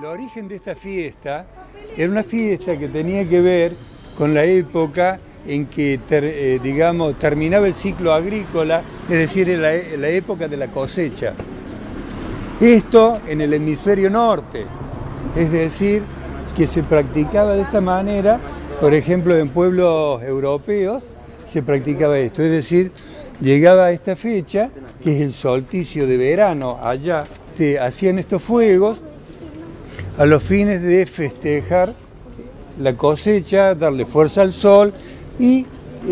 El origen de esta fiesta era una fiesta que tenía que ver con la época en que, terminaba el ciclo agrícola, es decir, en la época de la cosecha. Esto en el hemisferio norte, es decir, que se practicaba de esta manera, por ejemplo, en pueblos europeos se practicaba esto, es decir, llegaba a esta fecha, que es el solsticio de verano allá, hacían estos fuegos a los fines de festejar la cosecha, darle fuerza al sol y,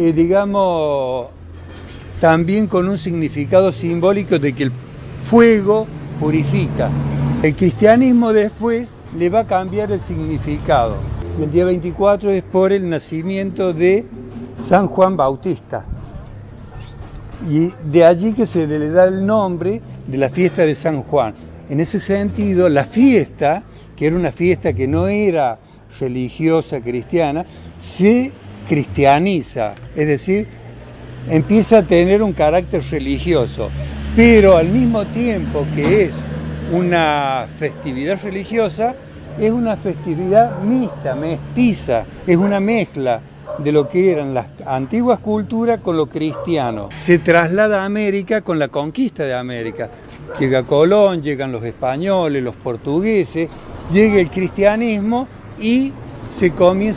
también con un significado simbólico de que el fuego purifica. El cristianismo después le va a cambiar el significado. Y el día 24 es por el nacimiento de San Juan Bautista. Y de allí que se le da el nombre de la fiesta de San Juan. En ese sentido, la fiesta, que era una fiesta que no era religiosa cristiana, se cristianiza, es decir, empieza a tener un carácter religioso, pero al mismo tiempo que es una festividad religiosa, es una festividad mixta, mestiza, es una mezcla de lo que eran las antiguas culturas con lo cristiano. Se traslada a América con la conquista de América. Llega Colón, llegan los españoles, los portugueses, llega el cristianismo y se comienza